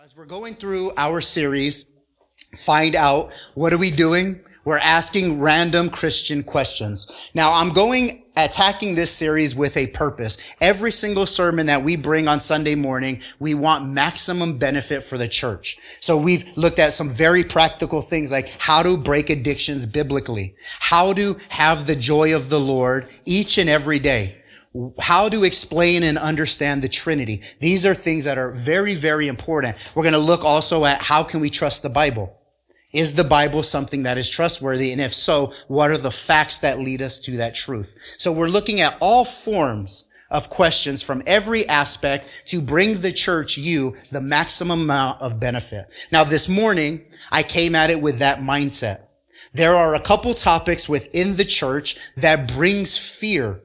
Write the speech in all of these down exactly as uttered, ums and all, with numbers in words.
As we're going through our series, Find Out, what are we doing? We're asking random Christian questions. Now, I'm going, attacking this series with a purpose. Every single sermon that we bring on Sunday morning, we want maximum benefit for the church. So we've looked at some very practical things like how to break addictions biblically, how to have the joy of the Lord each and every day, how to explain and understand the Trinity. These are things that are very, very important. We're going to look also at how can we trust the Bible? Is the Bible something that is trustworthy? And if so, what are the facts that lead us to that truth? So we're looking at all forms of questions from every aspect to bring the church, you, the maximum amount of benefit. Now, this morning, I came at it with that mindset. There are a couple topics within the church that brings fear,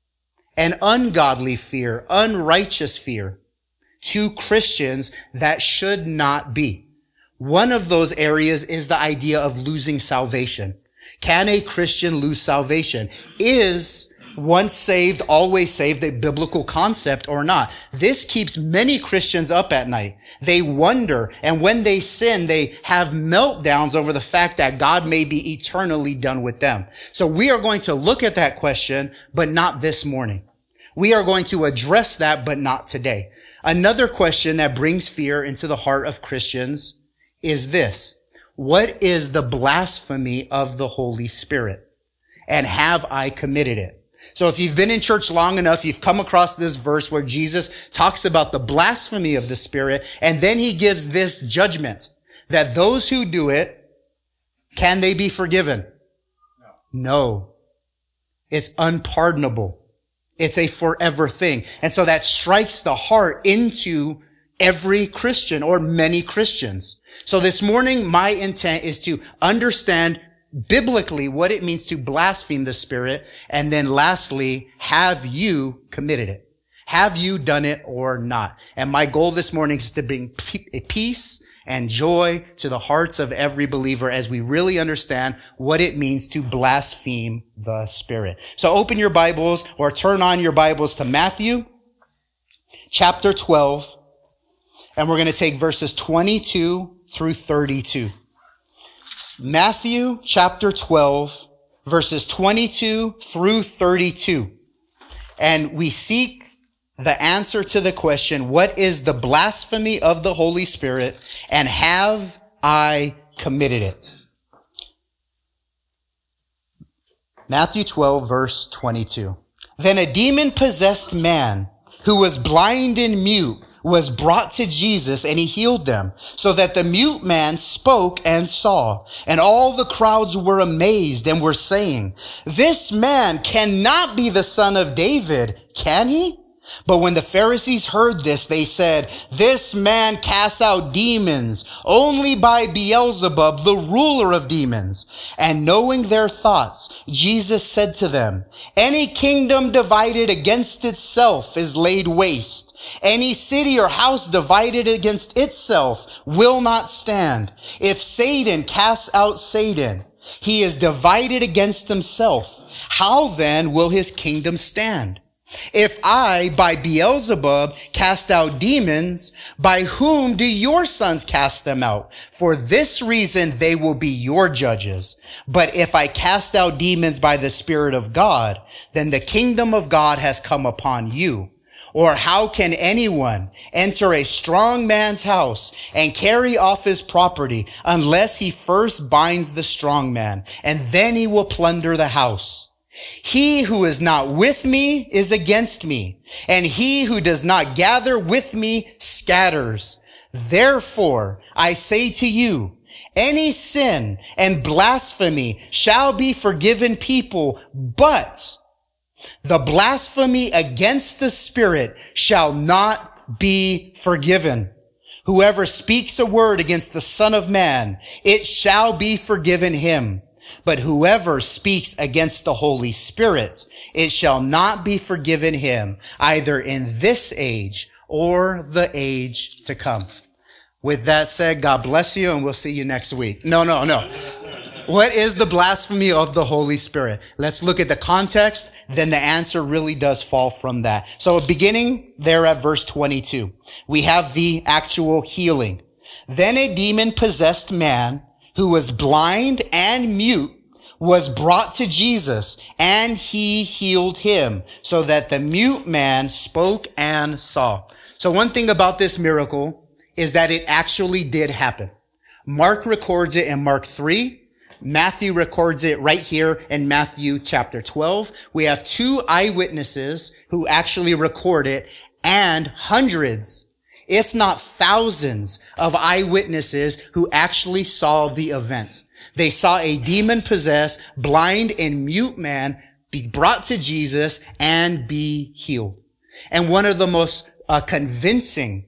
and ungodly fear, unrighteous fear to Christians that should not be. One of those areas is the idea of losing salvation. Can a Christian lose salvation? Is once saved, always saved a biblical concept or not? This keeps many Christians up at night. They wonder, and when they sin, they have meltdowns over the fact that God may be eternally done with them. So we are going to look at that question, but not this morning. We are going to address that, but not today. Another question that brings fear into the heart of Christians is this: what is the blasphemy of the Holy Spirit? And have I committed it? So if you've been in church long enough, you've come across this verse where Jesus talks about the blasphemy of the Spirit, and then he gives this judgment that those who do it, can they be forgiven? No. No. It's unpardonable. It's a forever thing. And so that strikes the heart into every Christian or many Christians. So this morning, my intent is to understand biblically what it means to blaspheme the Spirit. And then lastly, have you committed it? Have you done it or not? And my goal this morning is to bring peace and joy to the hearts of every believer as we really understand what it means to blaspheme the Spirit. So open your Bibles or turn on your Bibles to Matthew chapter twelve, and we're going to take verses twenty-two through thirty-two. Matthew chapter twelve, verses twenty-two through thirty-two. And we seek the answer to the question, what is the blasphemy of the Holy Spirit, and have I committed it? Matthew twelve, verse twenty-two. Then a demon-possessed man who was blind and mute was brought to Jesus, and he healed them, so that the mute man spoke and saw. And all the crowds were amazed and were saying, this man cannot be the son of David, can he? But when the Pharisees heard this, they said, this man casts out demons only by Beelzebub, the ruler of demons. And knowing their thoughts, Jesus said to them, any kingdom divided against itself is laid waste. Any city or house divided against itself will not stand. If Satan casts out Satan, he is divided against himself. How then will his kingdom stand? If I, by Beelzebub, cast out demons, by whom do your sons cast them out? For this reason they will be your judges. But if I cast out demons by the Spirit of God, then the kingdom of God has come upon you. Or how can anyone enter a strong man's house and carry off his property unless he first binds the strong man, and then he will plunder the house? He who is not with me is against me, and he who does not gather with me scatters. Therefore, I say to you, any sin and blasphemy shall be forgiven people, but the blasphemy against the Spirit shall not be forgiven. Whoever speaks a word against the Son of Man, it shall be forgiven him. But whoever speaks against the Holy Spirit, it shall not be forgiven him, either in this age or the age to come. With that said, God bless you, and we'll see you next week. No, no, no. What is the blasphemy of the Holy Spirit? Let's look at the context. Then the answer really does fall from that. So beginning there at verse twenty-two, we have the actual healing. Then a demon-possessed man who was blind and mute was brought to Jesus, and he healed him, so that the mute man spoke and saw. So one thing about this miracle is that it actually did happen. Mark records it in Mark three. Matthew records it right here in Matthew chapter twelve. We have two eyewitnesses who actually record it, and hundreds, if not thousands, of eyewitnesses who actually saw the event. They saw a demon-possessed, blind and mute man be brought to Jesus and be healed. And one of the most uh, convincing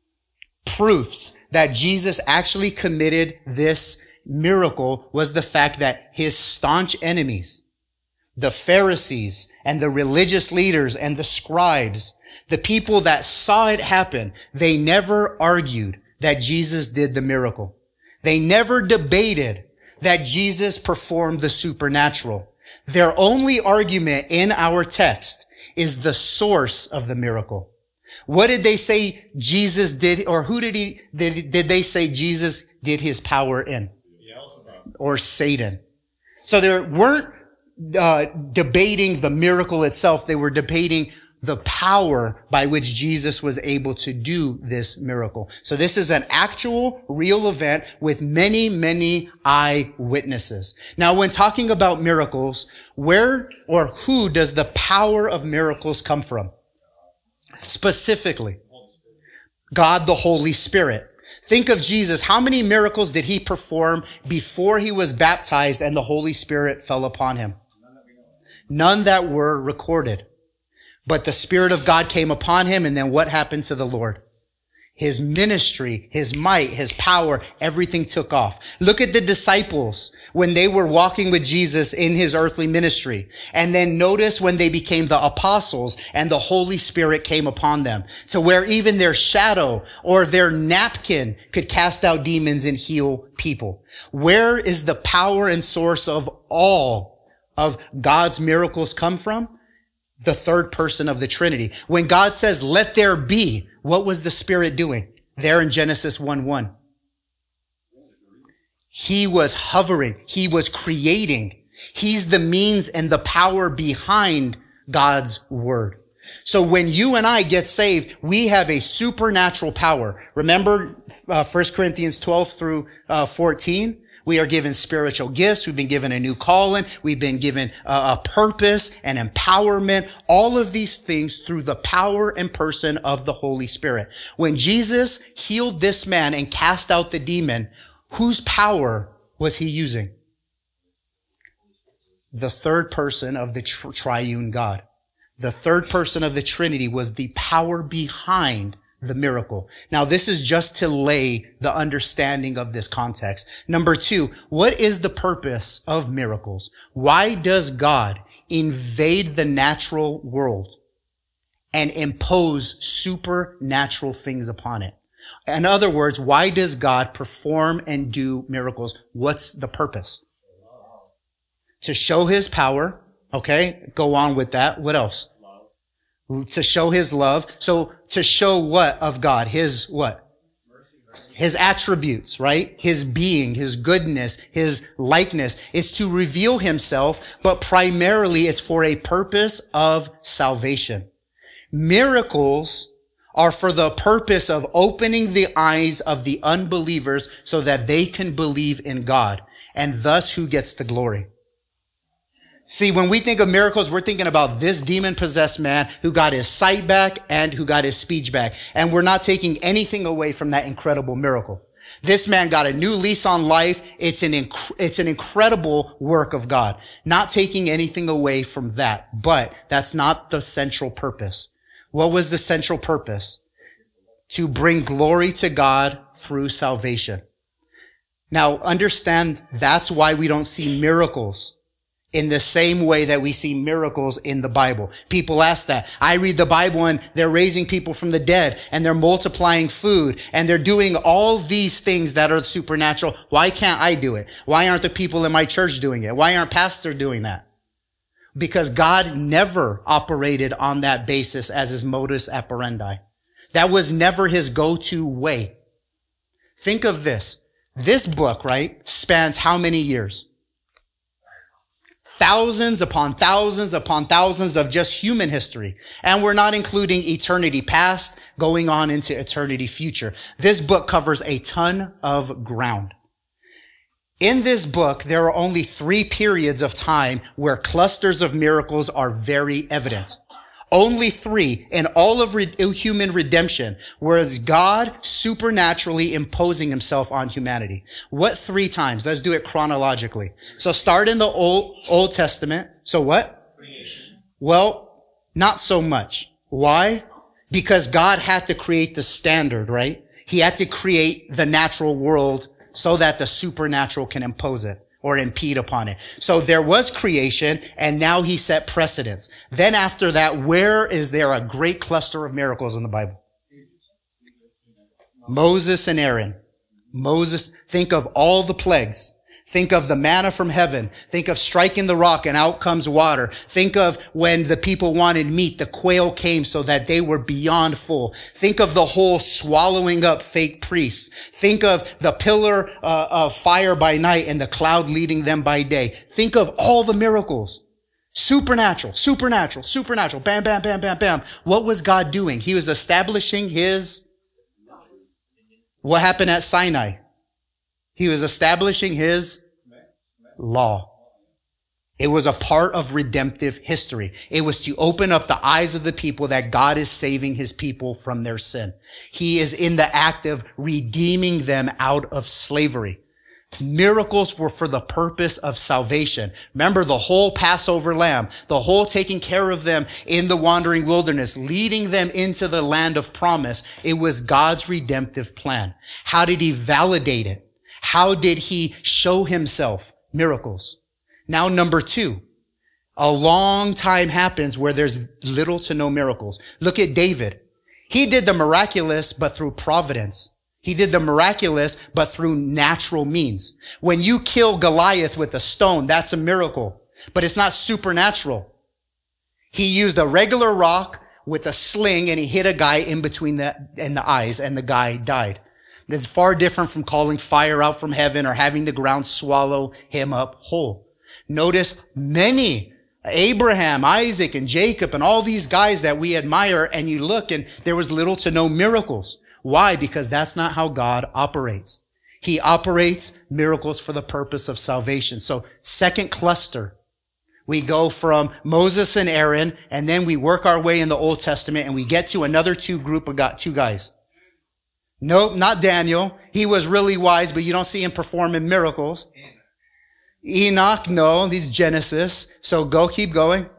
proofs that Jesus actually committed this miracle was the fact that his staunch enemies, the Pharisees and the religious leaders and the scribes, the people that saw it happen, they never argued that Jesus did the miracle. They never debated that Jesus performed the supernatural. Their only argument in our text is the source of the miracle. What did they say Jesus did, or who did he, did, did they say Jesus did his power in? Or Satan. So they weren't uh, debating the miracle itself. They were debating the power by which Jesus was able to do this miracle. So this is an actual, real event with many, many eyewitnesses. Now, when talking about miracles, where or who does the power of miracles come from? Specifically, God the Holy Spirit. Think of Jesus. How many miracles did he perform before he was baptized and the Holy Spirit fell upon him? None that were recorded. But the Spirit of God came upon him, and then what happened to the Lord? His ministry, his might, his power, everything took off. Look at the disciples when they were walking with Jesus in his earthly ministry. And then notice when they became the apostles and the Holy Spirit came upon them, to where even their shadow or their napkin could cast out demons and heal people. Where is the power and source of all of God's miracles come from? The third person of the Trinity. When God says, let there be, what was the Spirit doing? There in Genesis one one. He was hovering. He was creating. He's the means and the power behind God's word. So when you and I get saved, we have a supernatural power. Remember uh, First Corinthians twelve through fourteen? We are given spiritual gifts. We've been given a new calling. We've been given a purpose and empowerment. All of these things through the power and person of the Holy Spirit. When Jesus healed this man and cast out the demon, whose power was he using? The third person of the tri- triune God. The third person of the Trinity was the power behind the miracle. Now, this is just to lay the understanding of this context. Number two, what is the purpose of miracles? Why does God invade the natural world and impose supernatural things upon it? In other words, why does God perform and do miracles? What's the purpose? To show his power. Okay, go on with that. What else? To show his love. So to show what of God? His what? His attributes, right? His being, his goodness, his likeness. It's to reveal himself, but primarily it's for a purpose of salvation. Miracles are for the purpose of opening the eyes of the unbelievers so that they can believe in God. And thus, who gets the glory? See, when we think of miracles, we're thinking about this demon-possessed man who got his sight back and who got his speech back. And we're not taking anything away from that incredible miracle. This man got a new lease on life. It's an inc- it's an incredible work of God. Not taking anything away from that. But that's not the central purpose. What was the central purpose? To bring glory to God through salvation. Now, understand that's why we don't see miracles in the same way that we see miracles in the Bible. People ask that. I read the Bible and they're raising people from the dead and they're multiplying food and they're doing all these things that are supernatural. Why can't I do it? Why aren't the people in my church doing it? Why aren't pastors doing that? Because God never operated on that basis as his modus operandi. That was never his go-to way. Think of this. This book, right, spans how many years? Thousands upon thousands upon thousands of just human history. And we're not including eternity past going on into eternity future. This book covers a ton of ground. In this book, there are only three periods of time where clusters of miracles are very evident. Only three in all of re- human redemption, whereas God supernaturally imposing himself on humanity. What three times? Let's do it chronologically. So start in the Old, Old Testament. So what? Creation. Well, not so much. Why? Because God had to create the standard, right? He had to create the natural world so that the supernatural can impose it or impede upon it. So there was creation, and now he set precedents. Then after that, where is there a great cluster of miracles in the Bible? Moses and Aaron. Moses, think of all the plagues. Think of the manna from heaven. Think of striking the rock and out comes water. Think of when the people wanted meat, the quail came so that they were beyond full. Think of the whole swallowing up fake priests. Think of the pillar uh, of fire by night and the cloud leading them by day. Think of all the miracles. Supernatural, supernatural, supernatural. Bam, bam, bam, bam, bam. What was God doing? He was establishing his... What happened at Sinai? He was establishing his law. It was a part of redemptive history. It was to open up the eyes of the people that God is saving his people from their sin. He is in the act of redeeming them out of slavery. Miracles were for the purpose of salvation. Remember the whole Passover lamb, the whole taking care of them in the wandering wilderness, leading them into the land of promise. It was God's redemptive plan. How did he validate it? How did he show himself? Miracles. Now, number two, a long time happens where there's little to no miracles. Look at David. He did the miraculous, but through providence. He did the miraculous, but through natural means. When you kill Goliath with a stone, that's a miracle, but it's not supernatural. He used a regular rock with a sling and he hit a guy in between the, and the eyes, and the guy died. That's far different from calling fire out from heaven or having the ground swallow him up whole. Notice many, Abraham, Isaac, and Jacob, and all these guys that we admire, and you look and there was little to no miracles. Why? Because that's not how God operates. He operates miracles for the purpose of salvation. So second cluster, we go from Moses and Aaron, and then we work our way in the Old Testament, and we get to another two group of got two guys. Nope, not Daniel. He was really wise, but you don't see him performing miracles. Enoch, no, he's Genesis. So go, keep going.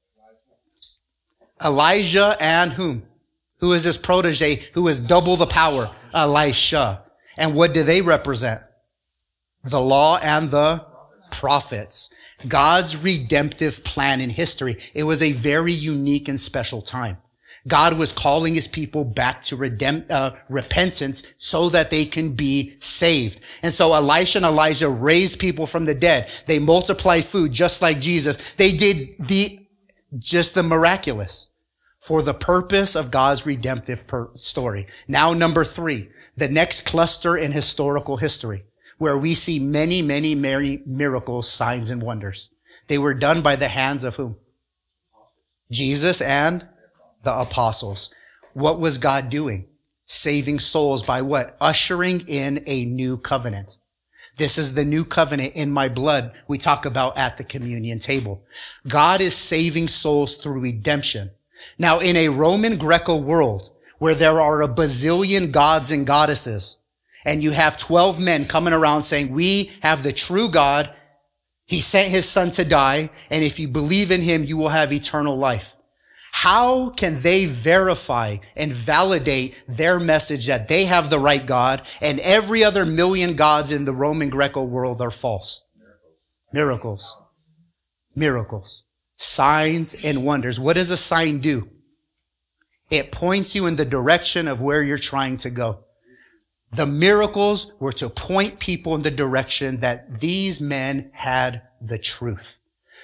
Elijah and whom? Who is his protege? Who is double the power? Elisha. And what do they represent? The law and the prophets. God's redemptive plan in history. It was a very unique and special time. God was calling his people back to redemp- uh, repentance so that they can be saved. And so Elisha and Elijah raised people from the dead. They multiplied food just like Jesus. They did the, just the miraculous for the purpose of God's redemptive per- story. Now, number three, the next cluster in historical history, where we see many, many, many miracles, signs, and wonders. They were done by the hands of whom? Jesus and the apostles. What was God doing? Saving souls by what? Ushering in a new covenant. This is the new covenant in my blood we talk about at the communion table. God is saving souls through redemption. Now, in a Roman Greco world where there are a bazillion gods and goddesses, and you have twelve men coming around saying, we have the true God. He sent his son to die. And if you believe in him, you will have eternal life. How can they verify and validate their message that they have the right God and every other million gods in the Roman Greco world are false? Miracles. Miracles. Signs and wonders. What does a sign do? It points you in the direction of where you're trying to go. The miracles were to point people in the direction that these men had the truth.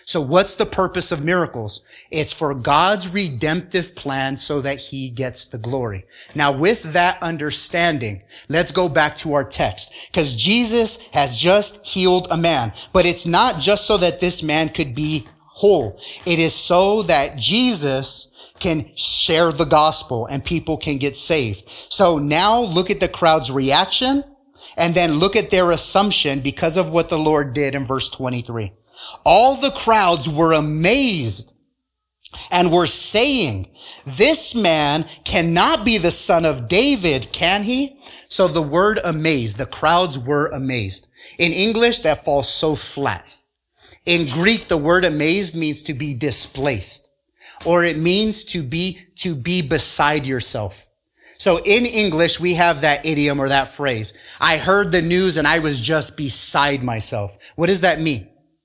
So what's the purpose of miracles? It's for God's redemptive plan so that he gets the glory. Now, with that understanding, let's go back to our text, because Jesus has just healed a man, but it's not just so that this man could be whole. It is so that Jesus can share the gospel and people can get saved. So now look at the crowd's reaction and then look at their assumption because of what the Lord did in verse twenty-three. All the crowds were amazed and were saying, this man cannot be the son of David, can he? So the word amazed, the crowds were amazed. In English, that falls so flat. In Greek, the word amazed means to be displaced, or it means to be, to be beside yourself. So in English, we have that idiom or that phrase. I heard the news and I was just beside myself. What does that mean?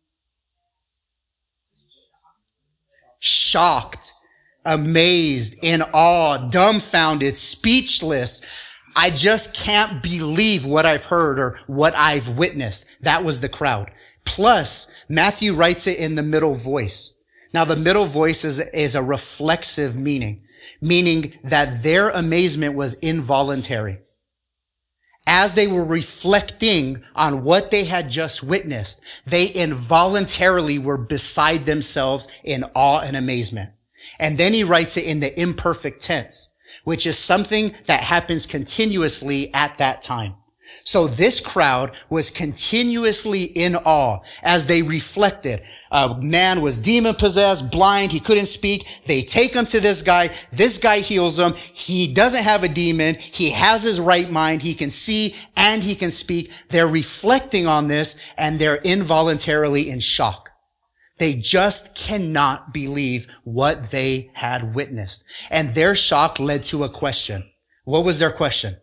Shocked, amazed, in awe, dumbfounded, speechless. I just can't believe what I've heard or what I've witnessed. That was the crowd. Plus, Matthew writes it in the middle voice. Now, the middle voice is, is a reflexive meaning, meaning that their amazement was involuntary. As they were reflecting on what they had just witnessed, they involuntarily were beside themselves in awe and amazement. And then he writes it in the imperfect tense, which is something that happens continuously at that time. So this crowd was continuously in awe as they reflected. A man was demon-possessed, blind, he couldn't speak. They take him to this guy. This guy heals him. He doesn't have a demon. He has his right mind. He can see and he can speak. They're reflecting on this and they're involuntarily in shock. They just cannot believe what they had witnessed. And their shock led to a question. What was their question?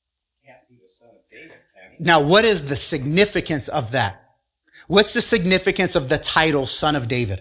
Now, what is the significance of that? What's the significance of the title Son of David?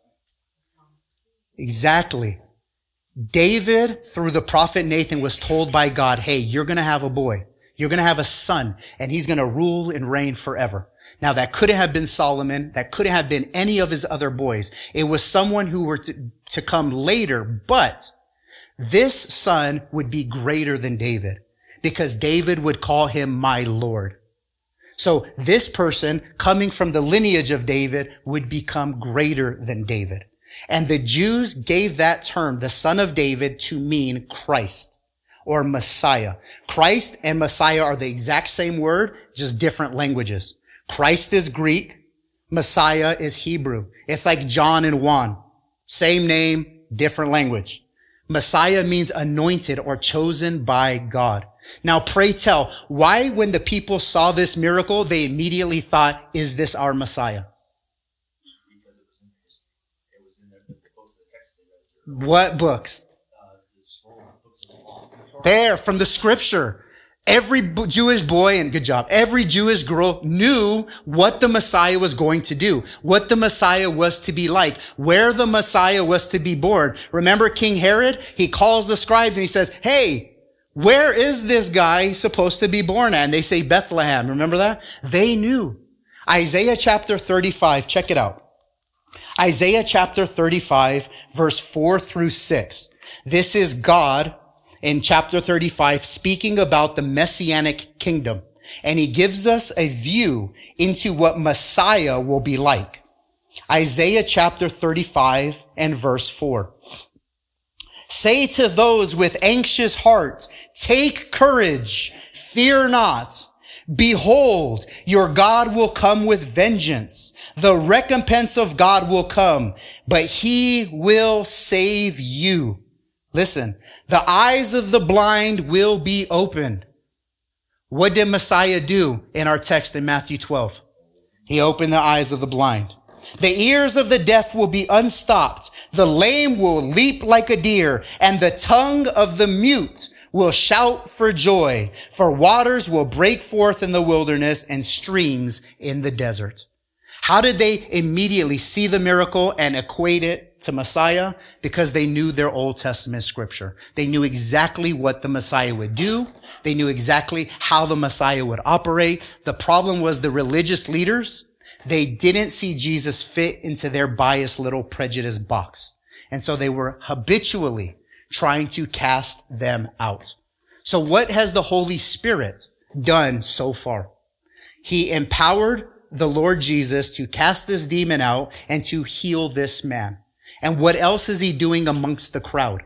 Exactly. David, through the prophet Nathan, was told by God, hey, you're going to have a boy. You're going to have a son, and he's going to rule and reign forever. Now, that couldn't have been Solomon. That couldn't have been any of his other boys. It was someone who were to, to come later, but this son would be greater than David, because David would call him my Lord. So this person coming from the lineage of David would become greater than David. And the Jews gave that term, the Son of David, to mean Christ or Messiah. Christ and Messiah are the exact same word, just different languages. Christ is Greek. Messiah is Hebrew. It's like John and Juan. Same name, different language. Messiah means anointed or chosen by God. Now, pray tell, why when the people saw this miracle, they immediately thought, is this our Messiah? What books? There, from the scripture. Every Jewish boy, and good job, every Jewish girl knew what the Messiah was going to do, what the Messiah was to be like, where the Messiah was to be born. Remember King Herod? He calls the scribes and he says, hey, where is this guy supposed to be born at? And they say Bethlehem. Remember that? They knew. Isaiah chapter thirty-five, check it out. Isaiah chapter thirty-five, verse four through six. This is God in chapter thirty-five speaking about the Messianic kingdom. And he gives us a view into what Messiah will be like. Isaiah chapter thirty-five and verse four. Say to those with anxious heart, take courage, fear not. Behold, your God will come with vengeance. The recompense of God will come, but he will save you. Listen, the eyes of the blind will be opened. What did Messiah do in our text in Matthew twelve? He opened the eyes of the blind. The ears of the deaf will be unstopped. The lame will leap like a deer, and the tongue of the mute will shout for joy. For waters will break forth in the wilderness and streams in the desert. How did they immediately see the miracle and equate it to Messiah? Because they knew their Old Testament scripture. They knew exactly what the Messiah would do. They knew exactly how the Messiah would operate. The problem was the religious leaders. they didn't see Jesus fit into their biased little prejudice box. And so they were habitually trying to cast them out. So what has the Holy Spirit done so far? He empowered the Lord Jesus to cast this demon out and to heal this man. And what else is he doing amongst the crowd?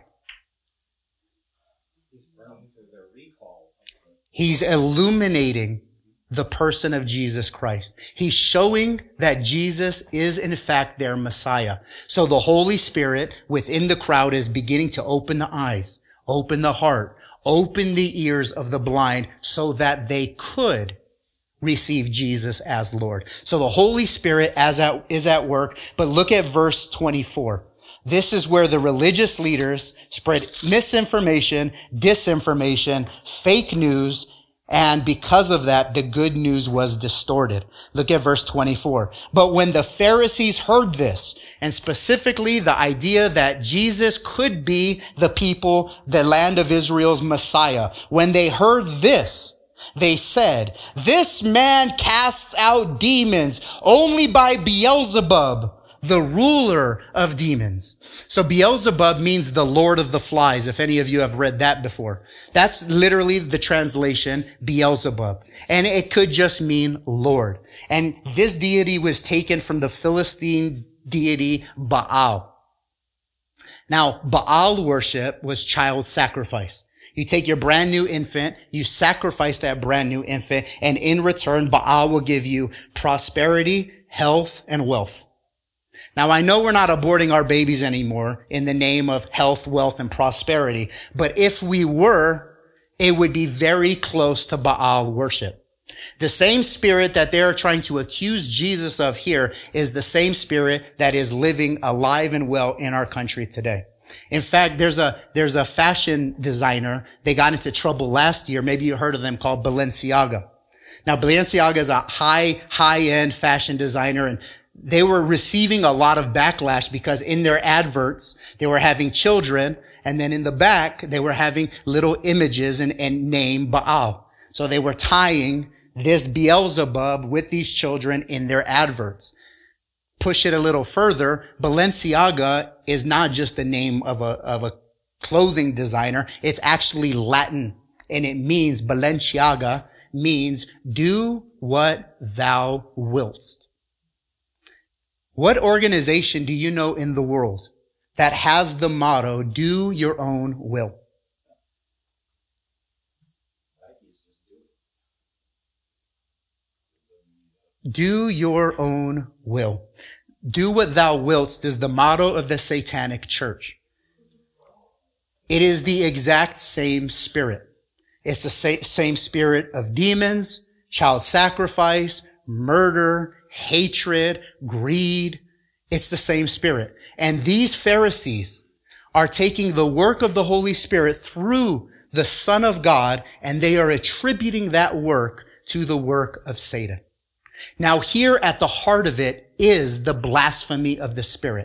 He's illuminating the person of Jesus Christ. He's showing that Jesus is in fact their Messiah. So the Holy Spirit within the crowd is beginning to open the eyes, open the heart, open the ears of the blind so that they could receive Jesus as Lord. So the Holy Spirit as at, is at work. But look at verse twenty-four. This is where the religious leaders spread misinformation, disinformation, fake news, and because of that, the good news was distorted. Look at verse twenty-four. But when the Pharisees heard this, and specifically the idea that Jesus could be the people, the land of Israel's Messiah, when they heard this, they said, "This man casts out demons only by Beelzebub, the ruler of demons." So Beelzebub means the Lord of the Flies, if any of you have read that before. That's literally the translation, Beelzebub. And it could just mean Lord. And this deity was taken from the Philistine deity Baal. Now, Baal worship was child sacrifice. You take your brand new infant, you sacrifice that brand new infant, and in return, Baal will give you prosperity, health, and wealth. Now, I know we're not aborting our babies anymore in the name of health, wealth, and prosperity, but if we were, it would be very close to Baal worship. The same spirit that they're trying to accuse Jesus of here is the same spirit that is living alive and well in our country today. In fact, there's a, there's a fashion designer. They got into trouble last year. Maybe you heard of them, called Balenciaga. Now, Balenciaga is a high, high-end fashion designer, and they were receiving a lot of backlash because in their adverts, they were having children, and then in the back, they were having little images and, and name Baal. So they were tying this Beelzebub with these children in their adverts. Push it a little further, Balenciaga is not just the name of a, of a clothing designer. It's actually Latin, and it means, Balenciaga means, do what thou wilt. What organization do you know in the world that has the motto, do your own will? Do your own will. Do what thou wilt is the motto of the Satanic Church. It is the exact same spirit. It's the sa- same spirit of demons, child sacrifice, murder, hatred, greed. It's the same spirit. And these Pharisees are taking the work of the Holy Spirit through the Son of God, and they are attributing that work to the work of Satan. Now, here at the heart of it is the blasphemy of the Spirit.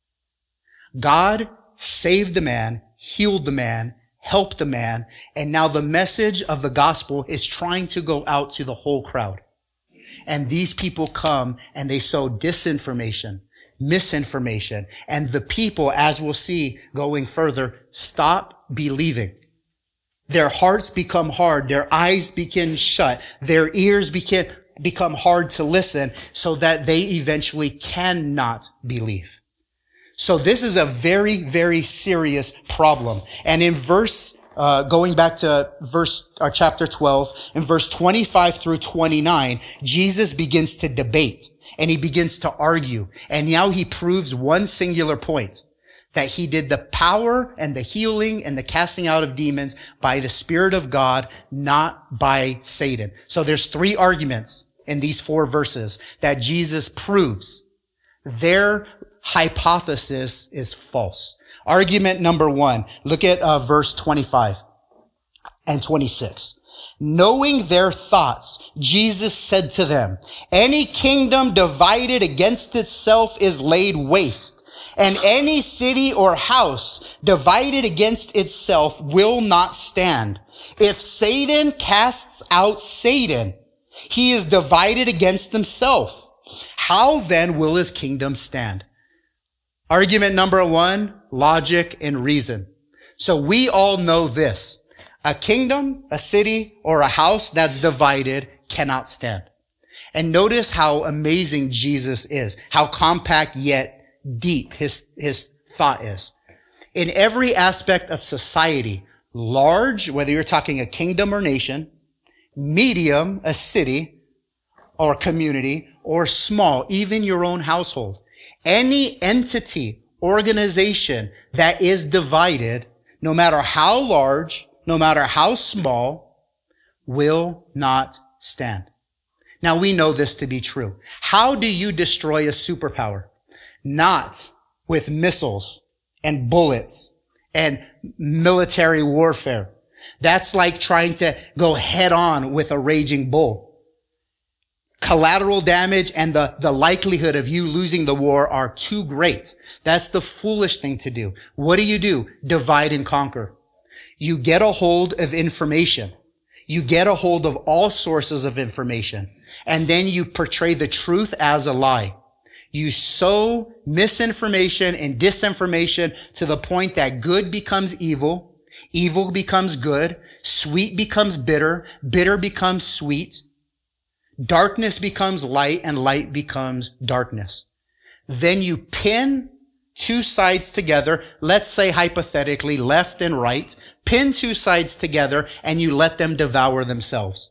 God saved the man, healed the man, helped the man, and now the message of the gospel is trying to go out to the whole crowd. And these people come and they sow disinformation, misinformation, and the people, as we'll see going further, stop believing. Their hearts become hard, their eyes begin shut, their ears begin become hard to listen, so that they eventually cannot believe. So this is a very, very serious problem. And in verse, uh, going back to verse, uh, chapter twelve, in verse twenty-five through twenty-nine, Jesus begins to debate and he begins to argue. And now he proves one singular point, that he did the power and the healing and the casting out of demons by the Spirit of God, not by Satan. So there's three arguments in these four verses that Jesus proves their hypothesis is false. Argument number one, look at uh, verse twenty-five and twenty-six. Knowing their thoughts, Jesus said to them, any kingdom divided against itself is laid waste, and any city or house divided against itself will not stand. If Satan casts out Satan, he is divided against himself. How then will his kingdom stand? Argument number one, logic and reason. So we all know this. A kingdom, a city, or a house that's divided cannot stand. And notice how amazing Jesus is, how compact yet deep his, his thought is. In every aspect of society, large, whether you're talking a kingdom or nation, medium, a city or community, or small, even your own household, any entity, organization that is divided, no matter how large, no matter how small, will not stand. Now we know this to be true. How do you destroy a superpower? Not with missiles and bullets and military warfare. That's like trying to go head on with a raging bull. Collateral damage and the, the likelihood of you losing the war are too great. That's the foolish thing to do. What do you do? Divide and conquer. You get a hold of information. You get a hold of all sources of information. And then you portray the truth as a lie. You sow misinformation and disinformation to the point that good becomes evil, evil becomes good, sweet becomes bitter, bitter becomes sweet, darkness becomes light, and light becomes darkness. Then you pin two sides together, let's say hypothetically left and right, pin two sides together and you let them devour themselves.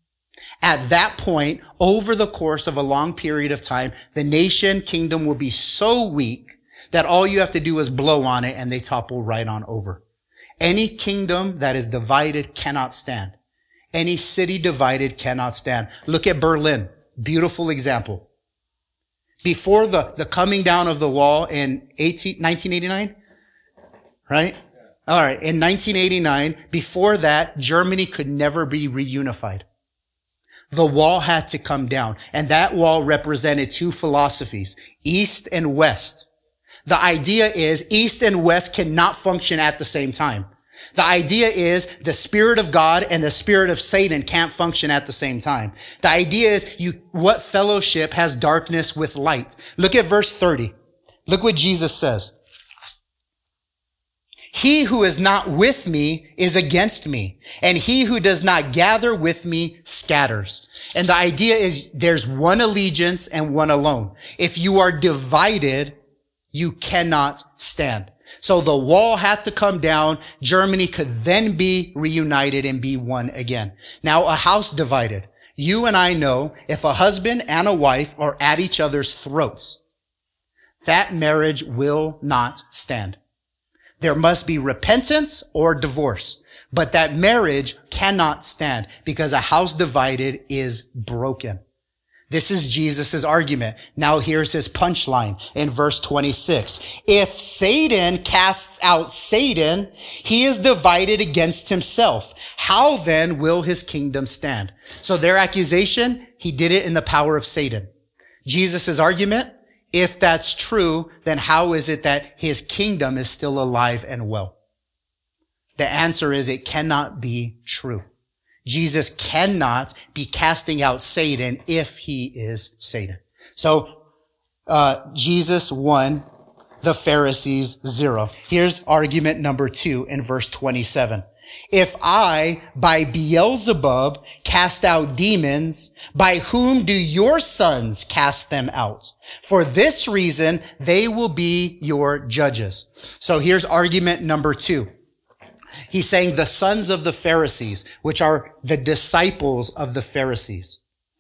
At that point, over the course of a long period of time, the nation, kingdom will be so weak that all you have to do is blow on it and they topple right on over. Any kingdom that is divided cannot stand. Any city divided cannot stand. Look at Berlin. Beautiful example. Before the, the coming down of the wall in nineteen eighty-nine, right? All right. In nineteen eighty-nine, before that, Germany could never be reunified. The wall had to come down, and that wall represented two philosophies, East and West. The idea is East and West cannot function at the same time. The idea is the Spirit of God and the spirit of Satan can't function at the same time. The idea is you, what fellowship has darkness with light? Look at verse thirty. Look what Jesus says. He who is not with me is against me, and he who does not gather with me scatters. And the idea is there's one allegiance and one alone. If you are divided, you cannot stand. So the wall had to come down. Germany could then be reunited and be one again. Now, a house divided. You and I know if a husband and a wife are at each other's throats, that marriage will not stand. There must be repentance or divorce. But that marriage cannot stand because a house divided is broken. This is Jesus' argument. Now here's his punchline in verse twenty-six. If Satan casts out Satan, he is divided against himself. How then will his kingdom stand? So their accusation, he did it in the power of Satan. Jesus' argument, if that's true, then how is it that his kingdom is still alive and well? The answer is it cannot be true. Jesus cannot be casting out Satan if he is Satan. So, uh, Jesus won, the Pharisees zero. Here's argument number two in verse twenty-seven. If I, by Beelzebub, cast out demons, by whom do your sons cast them out? For this reason, they will be your judges. So here's argument number two. He's saying the sons of the Pharisees, which are the disciples of the Pharisees,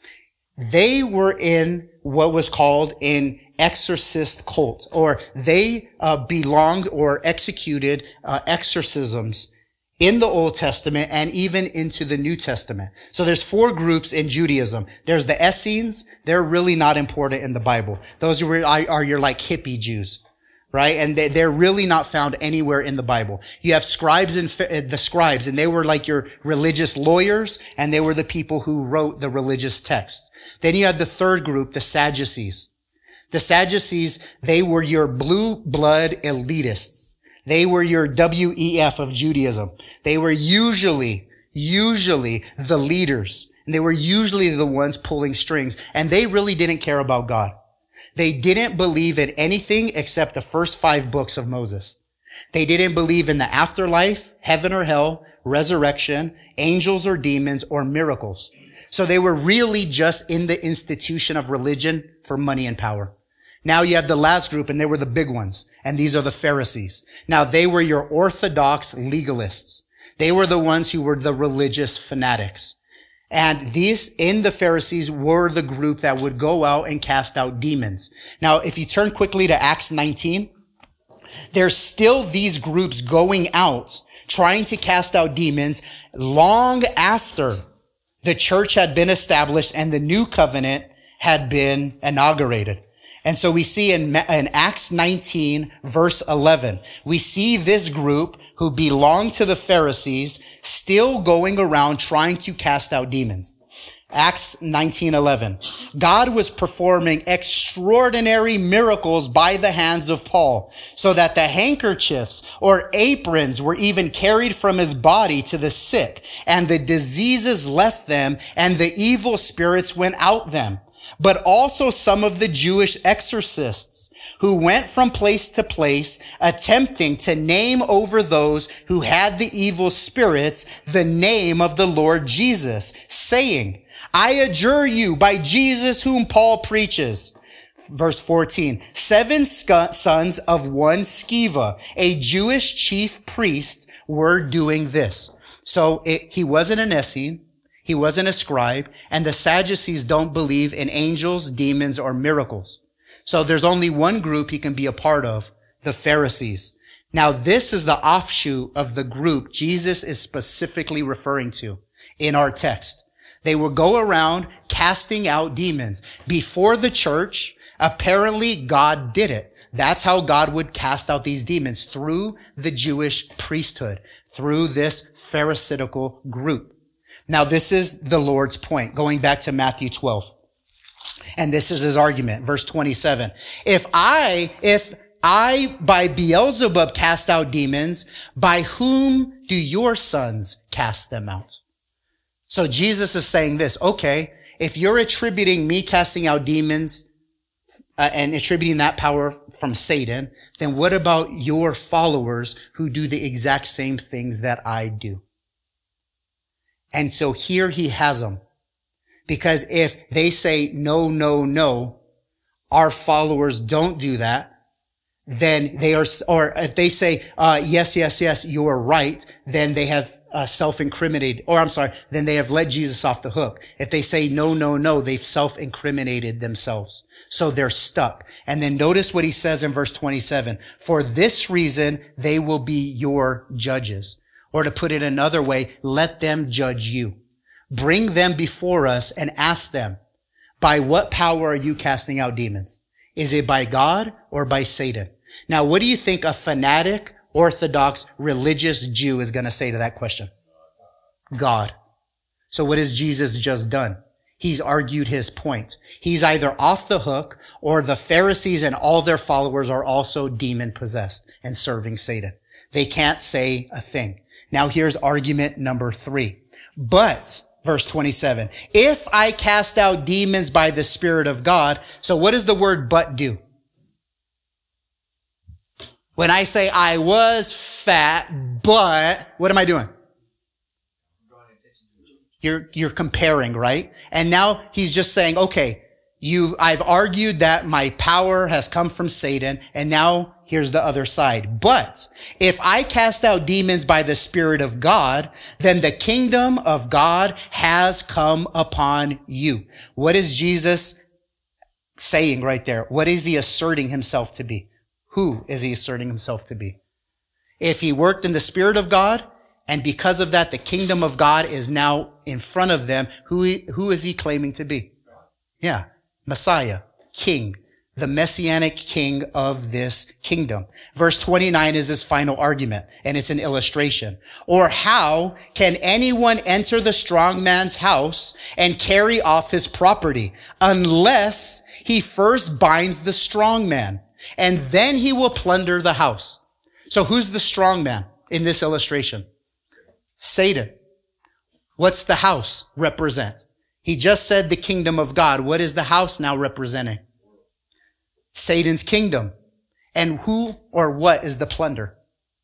they were in what was called an exorcist cult, or they uh, belonged or executed uh, exorcisms in the Old Testament and even into the New Testament. So there's four groups in Judaism. There's the Essenes. They're really not important in the Bible. Those are, are your like hippie Jews, right? And they, they're really not found anywhere in the Bible. You have scribes and the scribes, and they were like your religious lawyers, and they were the people who wrote the religious texts. Then you have the third group, the Sadducees. The Sadducees, they were your blue blood elitists. They were your W E F of Judaism. They were usually, usually the leaders. And they were usually the ones pulling strings. And they really didn't care about God. They didn't believe in anything except the first five books of Moses. They didn't believe in the afterlife, heaven or hell, resurrection, angels or demons, or miracles. So they were really just in the institution of religion for money and power. Now you have the last group, and they were the big ones. And these are the Pharisees. Now they were your orthodox legalists. They were the ones who were the religious fanatics. And these, in the Pharisees, were the group that would go out and cast out demons. Now, if you turn quickly to Acts nineteen, there's still these groups going out, trying to cast out demons long after the church had been established and the new covenant had been inaugurated. And so we see in, in Acts nineteen, verse eleven, we see this group who belonged to the Pharisees still going around trying to cast out demons. Acts nineteen eleven. God was performing extraordinary miracles by the hands of Paul, so that the handkerchiefs or aprons were even carried from his body to the sick, and the diseases left them, and the evil spirits went out them. But also some of the Jewish exorcists who went from place to place, attempting to name over those who had the evil spirits the name of the Lord Jesus, saying, I adjure you by Jesus whom Paul preaches. Verse fourteen, seven sc- sons of one Sceva, a Jewish chief priest, were doing this. So it, he wasn't an Essene. He wasn't a scribe, and the Sadducees don't believe in angels, demons, or miracles. So there's only one group he can be a part of, the Pharisees. Now this is the offshoot of the group Jesus is specifically referring to in our text. They will go around casting out demons. Before the church, apparently God did it. That's how God would cast out these demons, through the Jewish priesthood, through this Pharisaical group. Now, this is the Lord's point, going back to Matthew twelve. And this is his argument, verse twenty-seven. If I, if I by Beelzebub cast out demons, by whom do your sons cast them out? So Jesus is saying this, okay, if you're attributing me casting out demons uh, and attributing that power from Satan, then what about your followers who do the exact same things that I do? And so here he has them. Because if they say, no, no, no, our followers don't do that, then they are, or if they say, uh, yes, yes, yes, you are right, then they have uh, self-incriminated, or I'm sorry, then they have let Jesus off the hook. If they say, no, no, no, they've self-incriminated themselves. So they're stuck. And then notice what he says in verse twenty-seven. For this reason, they will be your judges. Or to put it another way, let them judge you. Bring them before us and ask them, by what power are you casting out demons? Is it by God or by Satan? Now, what do you think a fanatic, orthodox, religious Jew is going to say to that question? God. So what has Jesus just done? He's argued his point. He's either off the hook, or the Pharisees and all their followers are also demon possessed and serving Satan. They can't say a thing. Now here's argument number three. But, verse twenty-seven, if I cast out demons by the Spirit of God, so what does the word but do? When I say I was fat, but, what am I doing? You're, you're comparing, right? And now he's just saying, okay, you, I've argued that my power has come from Satan, and now here's the other side. But if I cast out demons by the Spirit of God, then the kingdom of God has come upon you. What is Jesus saying right there? What is he asserting himself to be? Who is he asserting himself to be? If he worked in the Spirit of God, and because of that, the kingdom of God is now in front of them, who, he, who is he claiming to be? Yeah, Messiah, King, the messianic king of this kingdom. Verse twenty-nine is his final argument, and it's an illustration. Or how can anyone enter the strong man's house and carry off his property unless he first binds the strong man, and then he will plunder the house? So who's the strong man in this illustration? Satan. What's the house represent? He just said the kingdom of God. What is the house now representing? Satan's kingdom. And who or what is the plunder?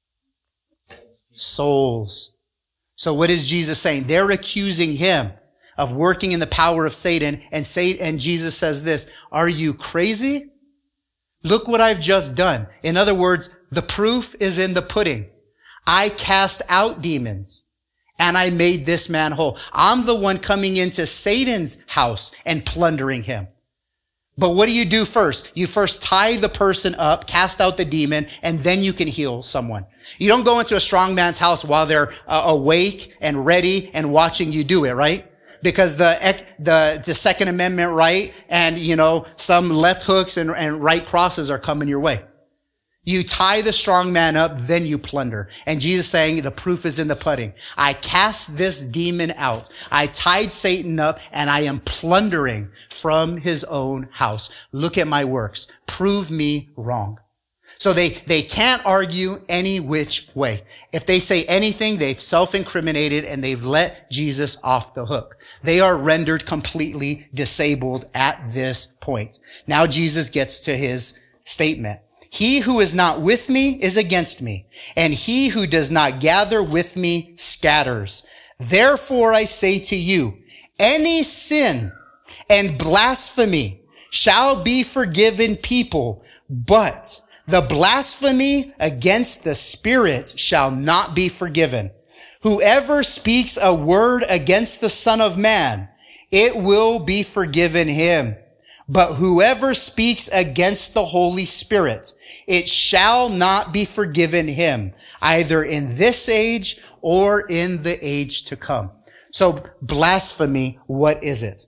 Souls. So what is Jesus saying? They're accusing him of working in the power of Satan. And Satan, and Jesus says this, are you crazy? Look what I've just done. In other words, the proof is in the pudding. I cast out demons and I made this man whole. I'm the one coming into Satan's house and plundering him. But what do you do first? You first tie the person up, cast out the demon, and then you can heal someone. You don't go into a strong man's house while they're uh, awake and ready and watching you do it, right? Because the, the, the Second Amendment right and, you know, some left hooks and, and right crosses are coming your way. You tie the strong man up, then you plunder. And Jesus saying, the proof is in the pudding. I cast this demon out. I tied Satan up and I am plundering from his own house. Look at my works. Prove me wrong. So they, they can't argue any which way. If they say anything, they've self-incriminated and they've let Jesus off the hook. They are rendered completely disabled at this point. Now Jesus gets to his statement. He who is not with me is against me, and he who does not gather with me scatters. Therefore I say to you, any sin and blasphemy shall be forgiven people, but the blasphemy against the Spirit shall not be forgiven. Whoever speaks a word against the Son of Man, it will be forgiven him. But whoever speaks against the Holy Spirit, it shall not be forgiven him, either in this age or in the age to come. So blasphemy, what is it?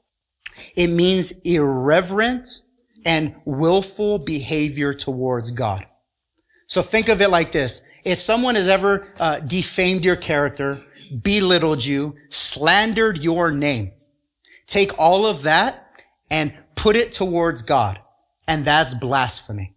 It means irreverent and willful behavior towards God. So think of it like this. If someone has ever uh, defamed your character, belittled you, slandered your name, take all of that and put it towards God. And that's blasphemy.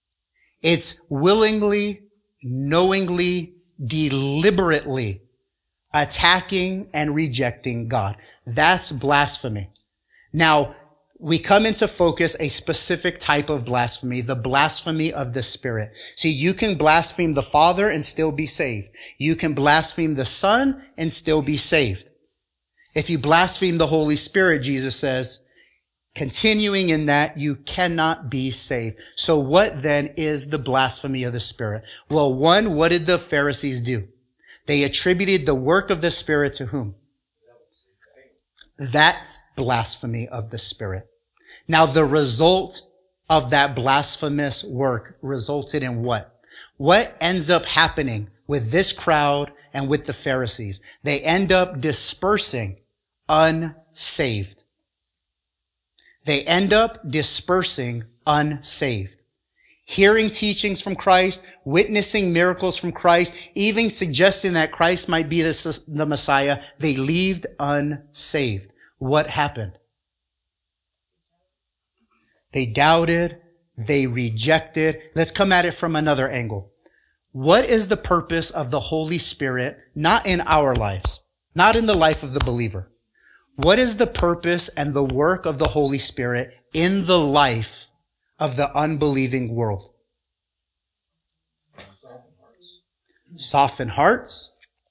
It's willingly, knowingly, deliberately attacking and rejecting God. That's blasphemy. Now, we come into focus a specific type of blasphemy, the blasphemy of the Spirit. See, you can blaspheme the Father and still be saved. You can blaspheme the Son and still be saved. If you blaspheme the Holy Spirit, Jesus says, continuing in that, you cannot be saved. So what then is the blasphemy of the Spirit? Well, one, what did the Pharisees do? They attributed the work of the Spirit to whom? That's blasphemy of the Spirit. Now, the result of that blasphemous work resulted in what? What ends up happening with this crowd and with the Pharisees? They end up dispersing unsaved. They end up dispersing unsaved. Hearing teachings from Christ, witnessing miracles from Christ, even suggesting that Christ might be the, the Messiah, they leave unsaved. What happened? They doubted, they rejected. Let's come at it from another angle. What is the purpose of the Holy Spirit, not in our lives, not in the life of the believer? What is the purpose and the work of the Holy Spirit in the life of the unbelieving world? Soften hearts.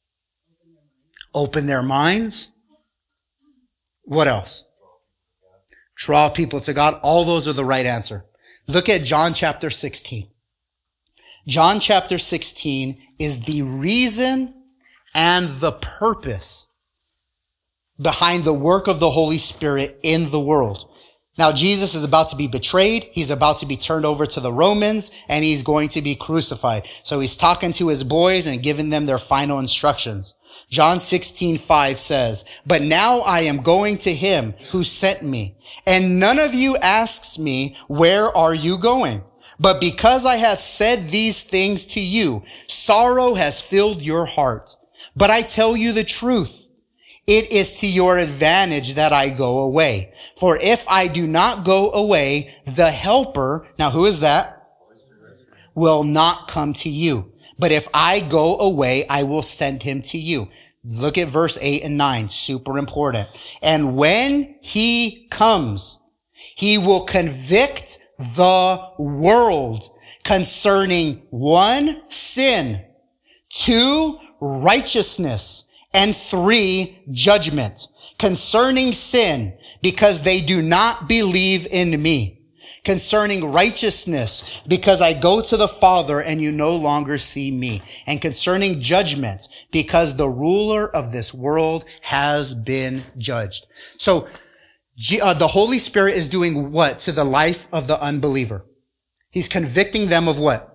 Open their minds. What else? Draw people to God. All those are the right answer. Look at John chapter sixteen. John chapter sixteen is the reason and the purpose behind the work of the Holy Spirit in the world. Now, Jesus is about to be betrayed. He's about to be turned over to the Romans, and he's going to be crucified. So he's talking to his boys and giving them their final instructions. John sixteen five says, "But now I am going to him who sent me, and none of you asks me, 'Where are you going?' But because I have said these things to you, sorrow has filled your heart. But I tell you the truth. It is to your advantage that I go away. For if I do not go away, the Helper," now who is that? "will not come to you. But if I go away, I will send him to you." Look at verse eight and nine. Super important. "And when he comes, he will convict the world concerning one, sin, two, righteousness, and three, judgment. Concerning sin, because they do not believe in me. Concerning righteousness, because I go to the Father and you no longer see me. And concerning judgment, because the ruler of this world has been judged. So, uh, the Holy Spirit is doing what to the life of the unbeliever? He's convicting them of what?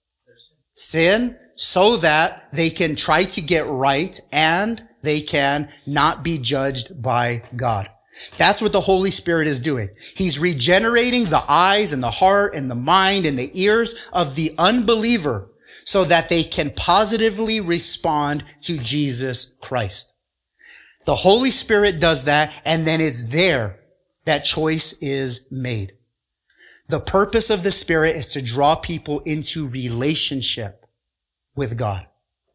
Sin, so that they can try to get right and they can not be judged by God. That's what the Holy Spirit is doing. He's regenerating the eyes and the heart and the mind and the ears of the unbeliever so that they can positively respond to Jesus Christ. The Holy Spirit does that, and then it's there that choice is made. The purpose of the Spirit is to draw people into relationship with God,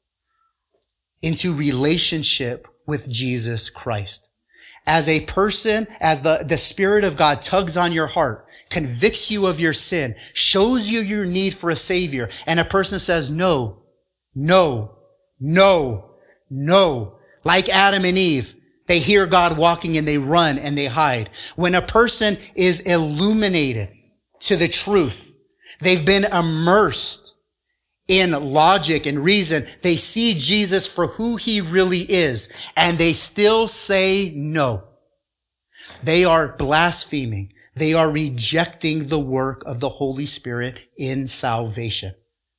into relationship with Jesus Christ. As a person, as the, the Spirit of God tugs on your heart, convicts you of your sin, shows you your need for a Savior, and a person says, no, no, no, no. Like Adam and Eve, they hear God walking and they run and they hide. When a person is illuminated to the truth, they've been immersed in logic and reason, they see Jesus for who he really is, and they still say no. They are blaspheming. They are rejecting the work of the Holy Spirit in salvation.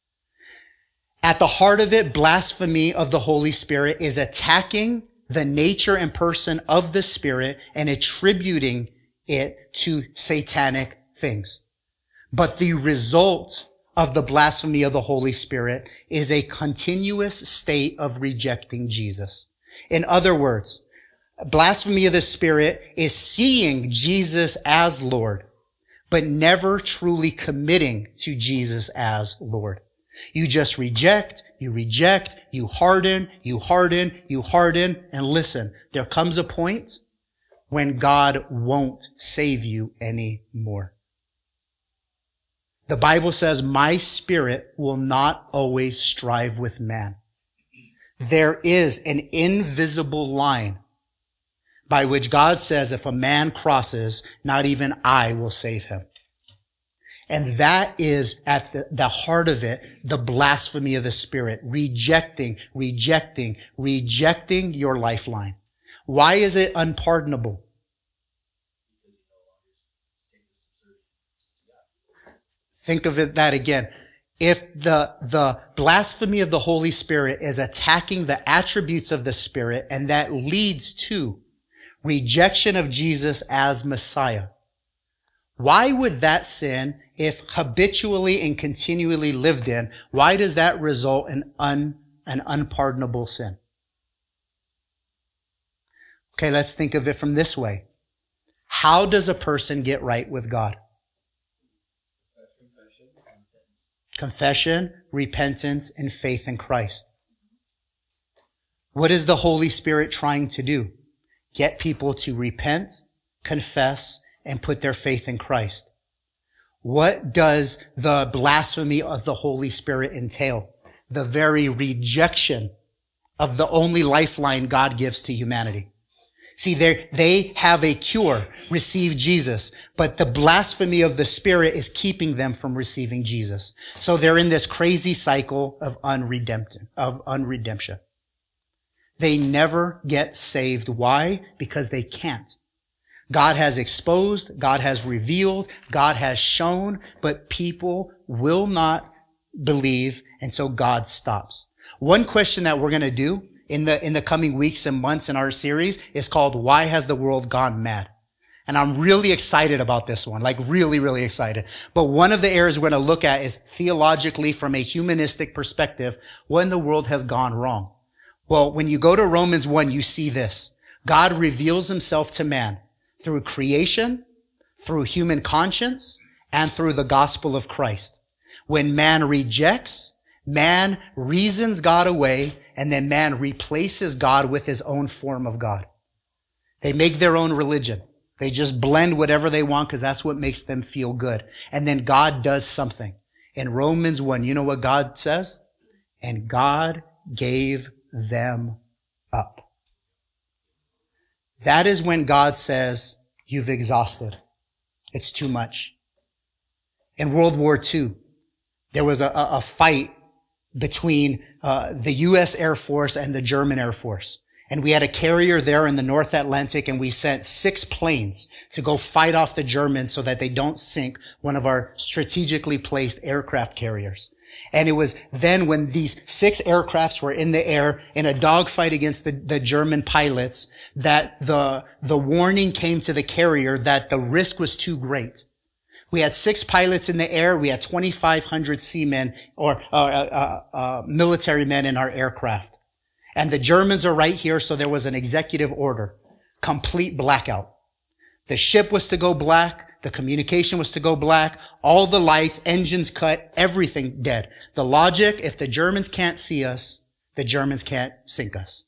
At the heart of it, blasphemy of the Holy Spirit is attacking the nature and person of the Spirit and attributing it to satanic things. But the result of the blasphemy of the Holy Spirit is a continuous state of rejecting Jesus. In other words, blasphemy of the Spirit is seeing Jesus as Lord, but never truly committing to Jesus as Lord. You just reject, you reject, you harden, you harden, you harden, and listen, there comes a point when God won't save you anymore. The Bible says, my spirit will not always strive with man. There is an invisible line by which God says, if a man crosses, not even I will save him. And that is at the, the heart of it, the blasphemy of the Spirit, rejecting, rejecting, rejecting your lifeline. Why is it unpardonable? Think of it that again. If the, the blasphemy of the Holy Spirit is attacking the attributes of the Spirit, and that leads to rejection of Jesus as Messiah, why would that sin, if habitually and continually lived in, why does that result in un, an unpardonable sin? Okay, let's think of it from this way. How does a person get right with God? Confession, repentance, and faith in Christ. What is the Holy Spirit trying to do? Get people to repent, confess, and put their faith in Christ. What does the blasphemy of the Holy Spirit entail? The very rejection of the only lifeline God gives to humanity. See, they have a cure, receive Jesus, but the blasphemy of the Spirit is keeping them from receiving Jesus. So they're in this crazy cycle of unredemption, of unredemption. They never get saved. Why? Because they can't. God has exposed, God has revealed, God has shown, but people will not believe, and so God stops. One question that we're going to do in the, in the coming weeks and months in our series is called, Why Has the World Gone Mad? And I'm really excited about this one, like really, really excited. But one of the areas we're going to look at is theologically, from a humanistic perspective, when the world has gone wrong. Well, when you go to Romans one, you see this. God reveals himself to man through creation, through human conscience, and through the gospel of Christ. When man rejects, man reasons God away, and then man replaces God with his own form of God. They make their own religion. They just blend whatever they want because that's what makes them feel good. And then God does something. In Romans one, you know what God says? And God gave them up. That is when God says, you've exhausted. It's too much. In World War Two, there was a, a fight between uh, the U S Air Force and the German Air Force. And we had a carrier there in the North Atlantic, and we sent six planes to go fight off the Germans so that they don't sink one of our strategically placed aircraft carriers. And it was then when these six aircrafts were in the air in a dogfight against the, the German pilots that the, the warning came to the carrier that the risk was too great. We had six pilots in the air. We had twenty-five hundred seamen or uh, uh, uh, military men in our aircraft. And the Germans are right here, so there was an executive order. Complete blackout. The ship was to go black. The communication was to go black. All the lights, engines cut, everything dead. The logic, if the Germans can't see us, the Germans can't sink us.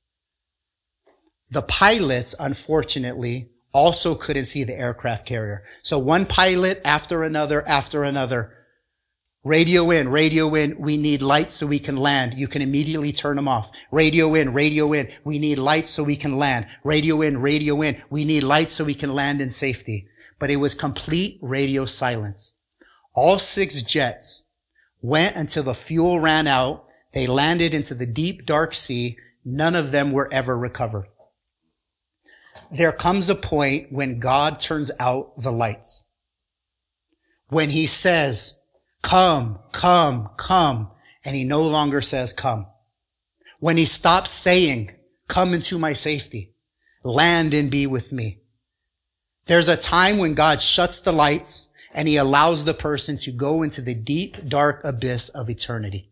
The pilots, unfortunately, also couldn't see the aircraft carrier. So one pilot after another, after another, radio in, radio in, we need lights so we can land. You can immediately turn them off. Radio in, radio in, we need lights so we can land. Radio in, radio in, we need lights so we can land in safety. But it was complete radio silence. All six jets went until the fuel ran out. They landed into the deep, dark sea. None of them were ever recovered. There comes a point when God turns out the lights. When he says, come, come, come, and he no longer says come. When he stops saying, come into my safety, land and be with me. There's a time when God shuts the lights and he allows the person to go into the deep, dark abyss of eternity.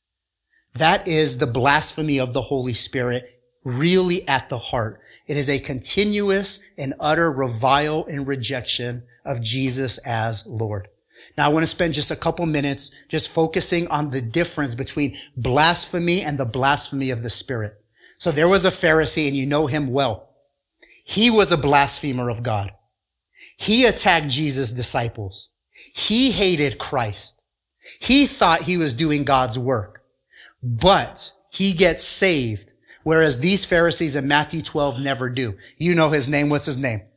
That is the blasphemy of the Holy Spirit really at the heart. It is a continuous and utter revile and rejection of Jesus as Lord. Now, I want to spend just a couple minutes just focusing on the difference between blasphemy and the blasphemy of the Spirit. So there was a Pharisee, and you know him well. He was a blasphemer of God. He attacked Jesus' disciples. He hated Christ. He thought he was doing God's work. But he gets saved, whereas these Pharisees in Matthew twelve never do. You know his name. What's his name?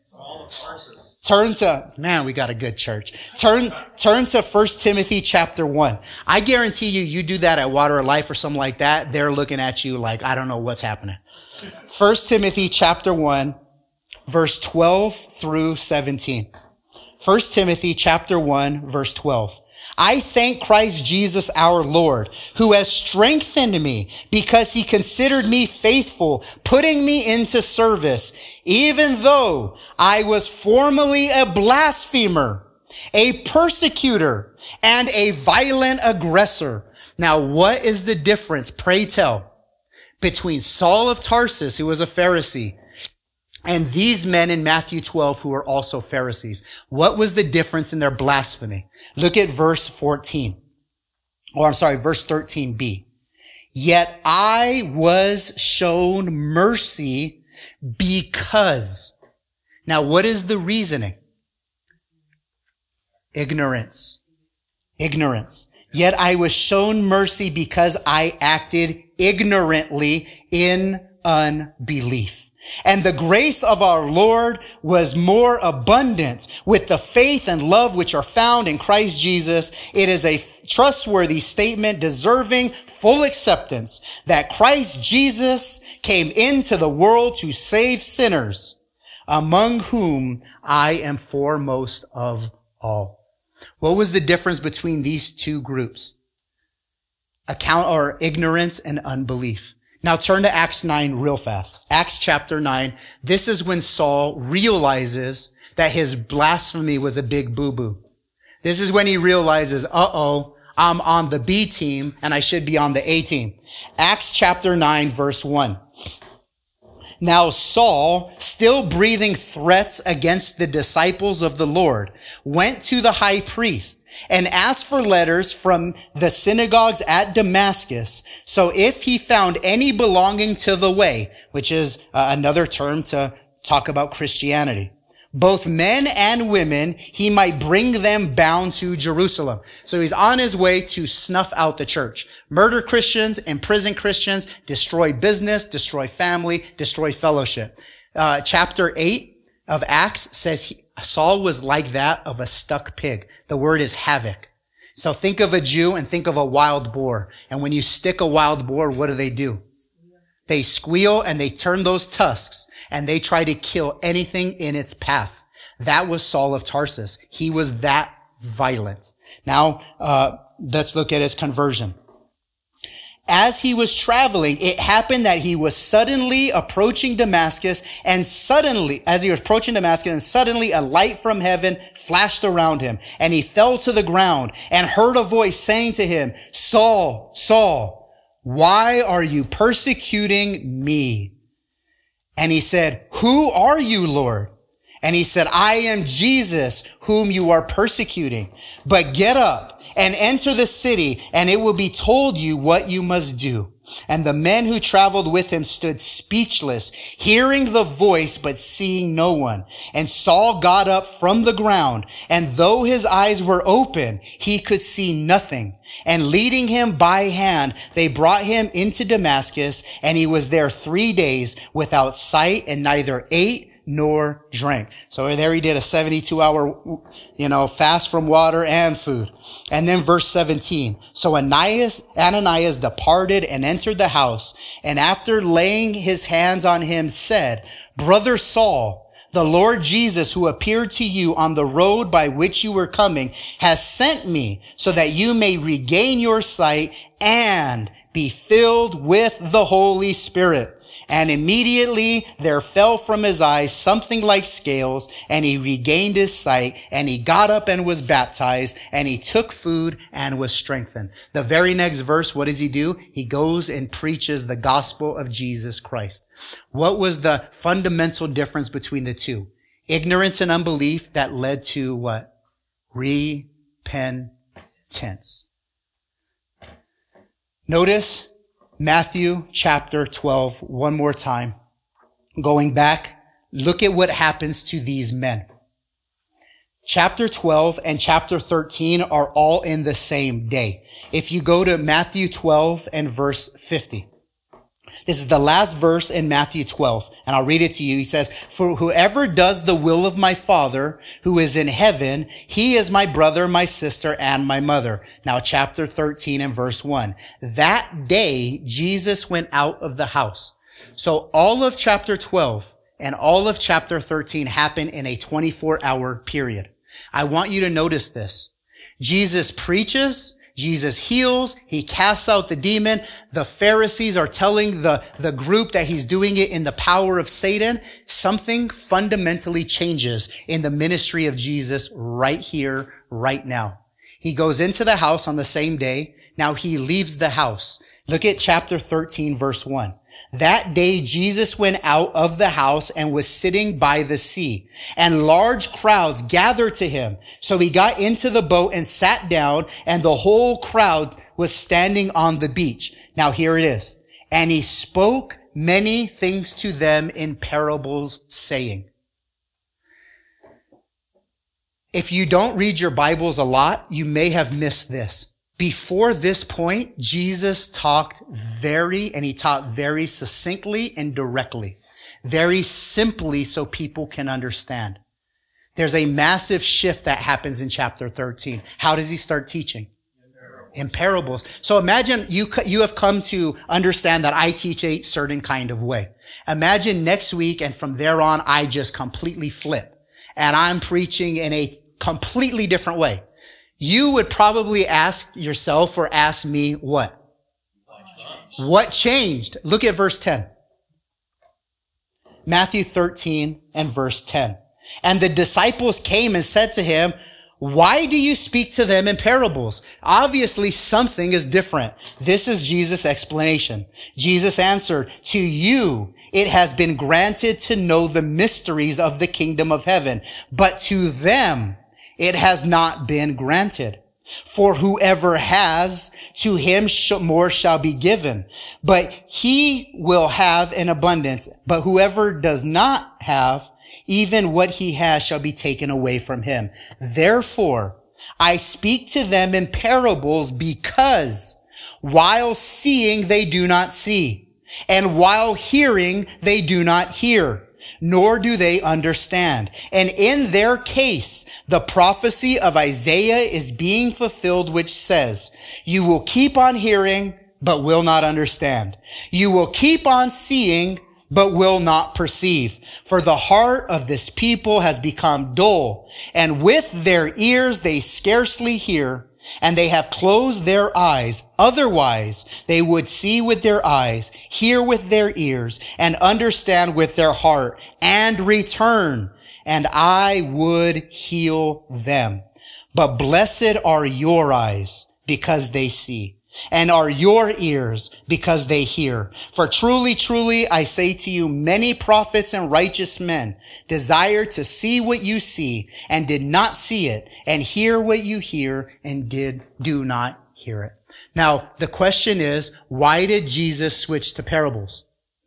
Turn to, man, we got a good church. Turn, turn to First Timothy chapter one. I guarantee you, you do that at Water of Life or something like that, they're looking at you like, I don't know what's happening. First Timothy chapter one, verse twelve through seventeen. First Timothy chapter one, verse twelve. I thank Christ Jesus our Lord, who has strengthened me because he considered me faithful, putting me into service, even though I was formerly a blasphemer, a persecutor, and a violent aggressor. Now, what is the difference, pray tell, between Saul of Tarsus, who was a Pharisee, and these men in Matthew twelve who were also Pharisees? What was the difference in their blasphemy? Look at verse fourteen. Or I'm sorry, verse thirteen b. Yet I was shown mercy because. Now, what is the reasoning? Ignorance. Ignorance. Yet I was shown mercy because I acted ignorantly in unbelief. And the grace of our Lord was more abundant with the faith and love which are found in Christ Jesus. It is a trustworthy statement deserving full acceptance that Christ Jesus came into the world to save sinners, among whom I am foremost of all. What was the difference between these two groups? Account or ignorance and unbelief. Now turn to Acts nine real fast. Acts chapter nine. This is when Saul realizes that his blasphemy was a big boo-boo. This is when he realizes, uh-oh, I'm on the B team and I should be on the A team. Acts chapter nine, verse one. Now Saul, still breathing threats against the disciples of the Lord, went to the high priest and asked for letters from the synagogues at Damascus. So if he found any belonging to the way, which is uh, another term to talk about Christianity, both men and women, he might bring them bound to Jerusalem. So he's on his way to snuff out the church, murder Christians, imprison Christians, destroy business, destroy family, destroy fellowship. Uh, chapter eight of Acts says he, Saul was like that of a stuck pig. The word is havoc. So think of a Jew and think of a wild boar. And when you stick a wild boar, what do they do? They squeal and they turn those tusks and they try to kill anything in its path. That was Saul of Tarsus. He was that violent. Now, uh, let's look at his conversion. As he was traveling, it happened that he was suddenly approaching Damascus, and suddenly, as he was approaching Damascus, and suddenly a light from heaven flashed around him, and he fell to the ground and heard a voice saying to him, Saul, Saul, why are you persecuting me? And he said, who are you, Lord? And he said, I am Jesus, whom you are persecuting. But get up and enter the city, and it will be told you what you must do. And the men who traveled with him stood speechless, hearing the voice, but seeing no one. And Saul got up from the ground, and though his eyes were open, he could see nothing. And leading him by hand, they brought him into Damascus, and he was there three days without sight, and neither ate nor drank. So there he did a seventy-two hour, you know, fast from water and food. And then verse seventeen. So Ananias, Ananias departed and entered the house, and after laying his hands on him said, Brother Saul, the Lord Jesus, who appeared to you on the road by which you were coming, has sent me so that you may regain your sight and be filled with the Holy Spirit. And immediately there fell from his eyes something like scales, and he regained his sight, and he got up and was baptized, and he took food and was strengthened. The very next verse, what does he do? He goes and preaches the gospel of Jesus Christ. What was the fundamental difference between the two? Ignorance and unbelief that led to what? Repentance. Notice Matthew chapter twelve, one more time. Going back, look at what happens to these men. Chapter twelve and chapter thirteen are all in the same day. If you go to Matthew twelve and verse fifty. This is the last verse in Matthew twelve, and I'll read it to you. He says, for whoever does the will of my Father who is in heaven, he is my brother, my sister, and my mother. Now, chapter thirteen and verse one. That day, Jesus went out of the house. So all of chapter twelve and all of chapter thirteen happen in a twenty-four hour period. I want you to notice this. Jesus preaches, Jesus heals, he casts out the demon. The Pharisees are telling the, the group that he's doing it in the power of Satan. Something fundamentally changes in the ministry of Jesus right here, right now. He goes into the house on the same day. Now he leaves the house. Look at chapter thirteen, verse one. That day Jesus went out of the house and was sitting by the sea, and large crowds gathered to him. So he got into the boat and sat down, and the whole crowd was standing on the beach. Now here it is. And he spoke many things to them in parables, saying. If you don't read your Bibles a lot, you may have missed this. Before this point, Jesus talked very, and he taught very succinctly and directly, very simply so people can understand. There's a massive shift that happens in chapter thirteen. How does he start teaching? In parables. In parables. So imagine you, you have come to understand that I teach a certain kind of way. Imagine next week and from there on, I just completely flip and I'm preaching in a completely different way. You would probably ask yourself or ask me what? What changed? Look at verse ten. Matthew thirteen and verse ten. And the disciples came and said to him, why do you speak to them in parables? Obviously something is different. This is Jesus' explanation. Jesus answered, to you it has been granted to know the mysteries of the kingdom of heaven, but to them it has not been granted. For whoever has, to him more shall be given. But he will have an abundance. But whoever does not have, even what he has shall be taken away from him. Therefore, I speak to them in parables because while seeing they do not see, and while hearing they do not hear, nor do they understand. And in their case, the prophecy of Isaiah is being fulfilled, which says, you will keep on hearing, but will not understand. You will keep on seeing, but will not perceive. For the heart of this people has become dull, and with their ears they scarcely hear, and they have closed their eyes. Otherwise, they would see with their eyes, hear with their ears, and understand with their heart, and return, and I would heal them. But blessed are your eyes, because they see, and are your ears, because they hear. For truly, truly, I say to you, many prophets and righteous men desire to see what you see, and did not see it, and hear what you hear, and did do not hear it. Now, the question is, why did Jesus switch to parables?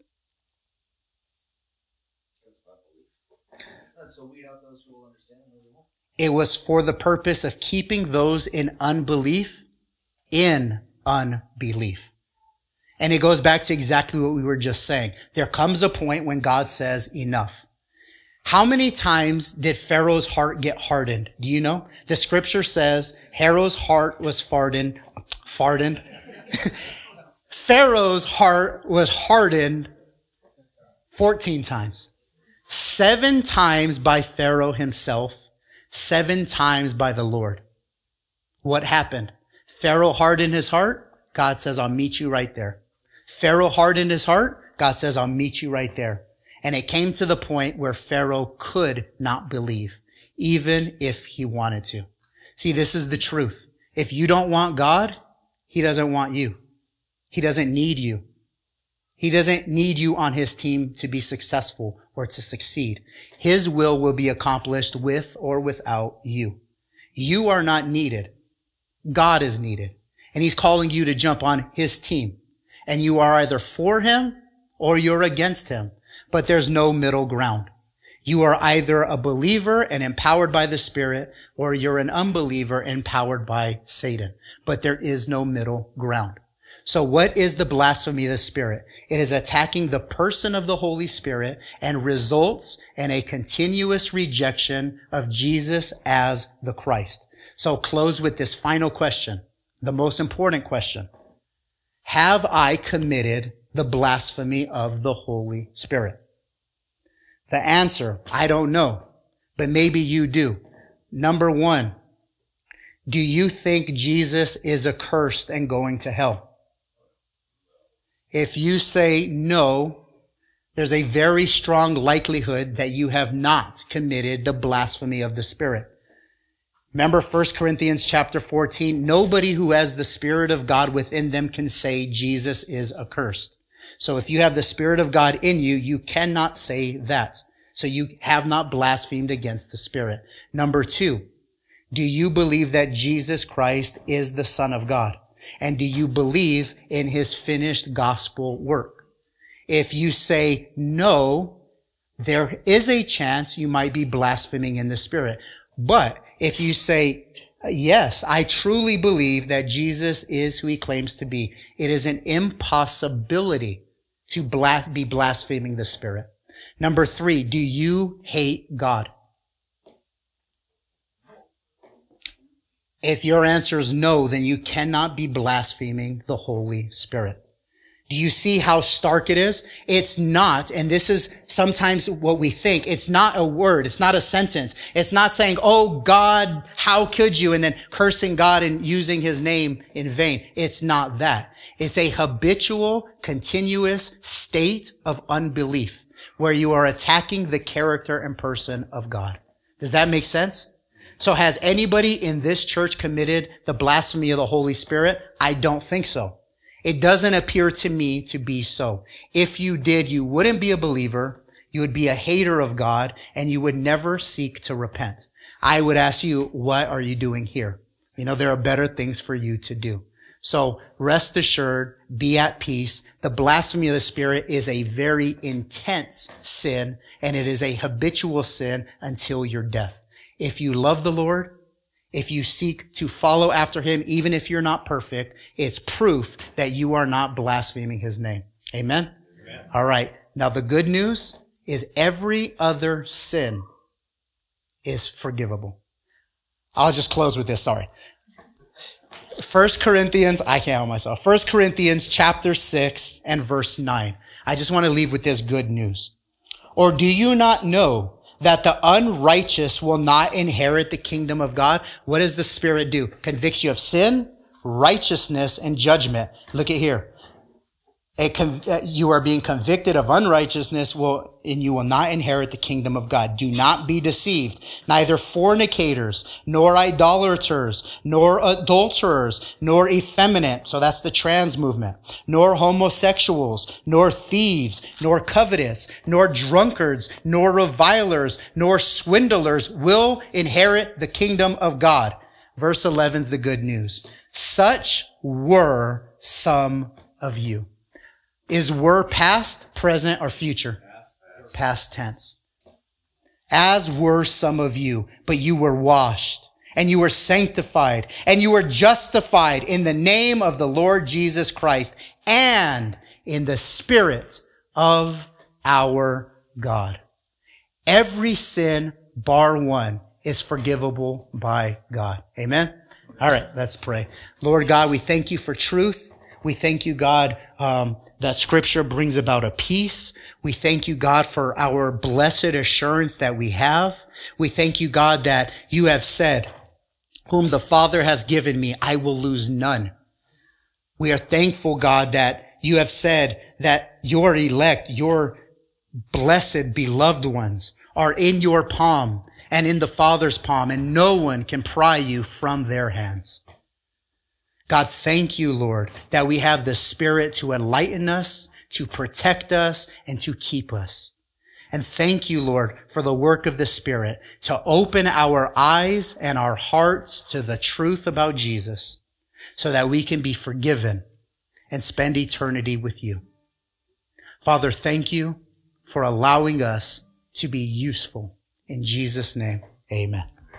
It was for the purpose of keeping those in unbelief in unbelief. And it goes back to exactly what we were just saying. There comes a point when God says enough. How many times did Pharaoh's heart get hardened? Do you know? The scripture says Pharaoh's heart was fardened, fardened. Pharaoh's heart was hardened fourteen times. Seven times by Pharaoh himself, seven times by the Lord. What happened? Pharaoh hardened his heart. God says, I'll meet you right there. Pharaoh hardened his heart. God says, I'll meet you right there. And it came to the point where Pharaoh could not believe, even if he wanted to. See, this is the truth. If you don't want God, he doesn't want you. He doesn't need you. He doesn't need you on his team to be successful or to succeed. His will will be accomplished with or without you. You are not needed. God is needed. And he's calling you to jump on his team. And you are either for him or you're against him. But there's no middle ground. You are either a believer and empowered by the Spirit, or you're an unbeliever empowered by Satan. But there is no middle ground. So what is the blasphemy of the Spirit? It is attacking the person of the Holy Spirit and results in a continuous rejection of Jesus as the Christ. So close with this final question, the most important question. Have I committed the blasphemy of the Holy Spirit? The answer, I don't know, but maybe you do. Number one, do you think Jesus is accursed and going to hell? If you say no, there's a very strong likelihood that you have not committed the blasphemy of the Spirit. Remember First Corinthians chapter fourteen, nobody who has the Spirit of God within them can say Jesus is accursed. So if you have the Spirit of God in you, you cannot say that. So you have not blasphemed against the Spirit. Number two, do you believe that Jesus Christ is the Son of God? And do you believe in his finished gospel work? If you say no, there is a chance you might be blaspheming in the Spirit. But if you say, yes, I truly believe that Jesus is who he claims to be, it is an impossibility to blas- be blaspheming the Spirit. Number three, do you hate God? If your answer is no, then you cannot be blaspheming the Holy Spirit. Do you see how stark it is? It's not, and this is sometimes what we think, it's not a word, it's not a sentence. It's not saying, oh God, how could you? And then cursing God and using his name in vain. It's not that. It's a habitual, continuous state of unbelief where you are attacking the character and person of God. Does that make sense? So has anybody in this church committed the blasphemy of the Holy Spirit? I don't think so. It doesn't appear to me to be so. If you did, you wouldn't be a believer, you would be a hater of God, and you would never seek to repent. I would ask you, what are you doing here? You know, there are better things for you to do. So rest assured, be at peace. The blasphemy of the Spirit is a very intense sin, and it is a habitual sin until your death. If you love the Lord, if you seek to follow after him, even if you're not perfect, it's proof that you are not blaspheming his name. Amen? Amen. All right. Now the good news is every other sin is forgivable. I'll just close with this. Sorry. First Corinthians, I can't help myself. First Corinthians chapter six and verse nine. I just want to leave with this good news. Or do you not know that the unrighteous will not inherit the kingdom of God? What does the Spirit do? Convicts you of sin, righteousness, and judgment. Look at here. A conv- you are being convicted of unrighteousness, will, and you will not inherit the kingdom of God. Do not be deceived. Neither fornicators, nor idolaters, nor adulterers, nor effeminate, so that's the trans movement, nor homosexuals, nor thieves, nor covetous, nor drunkards, nor revilers, nor swindlers will inherit the kingdom of God. Verse eleven is the good news. Such were some of you. Is were past, present, or future? Past, past tense. As were some of you, but you were washed, and you were sanctified, and you were justified in the name of the Lord Jesus Christ, and in the Spirit of our God. Every sin, bar one, is forgivable by God. Amen? All right, let's pray. Lord God, we thank you for truth. We thank you, God, um, that Scripture brings about a peace. We thank you, God, for our blessed assurance that we have. We thank you, God, that you have said, whom the Father has given me, I will lose none. We are thankful, God, that you have said that your elect, your blessed, beloved ones are in your palm and in the Father's palm, and no one can pry you from their hands. God, thank you, Lord, that we have the Spirit to enlighten us, to protect us, and to keep us. And thank you, Lord, for the work of the Spirit to open our eyes and our hearts to the truth about Jesus so that we can be forgiven and spend eternity with you. Father, thank you for allowing us to be useful. In Jesus' name, amen.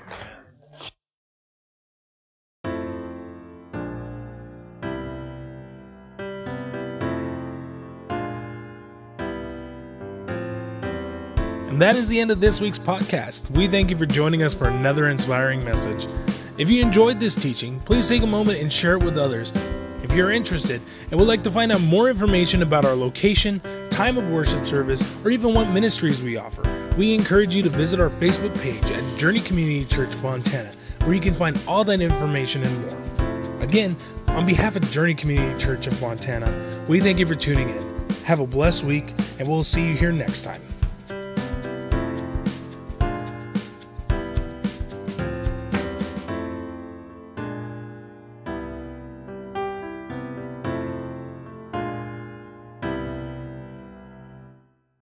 And that is the end of this week's podcast. We thank you for joining us for another inspiring message. If you enjoyed this teaching, please take a moment and share it with others. If you're interested and would like to find out more information about our location, time of worship service, or even what ministries we offer, we encourage you to visit our Facebook page at Journey Community Church Fontana, where you can find all that information and more. Again, on behalf of Journey Community Church in Fontana, we thank you for tuning in. Have a blessed week, and we'll see you here next time.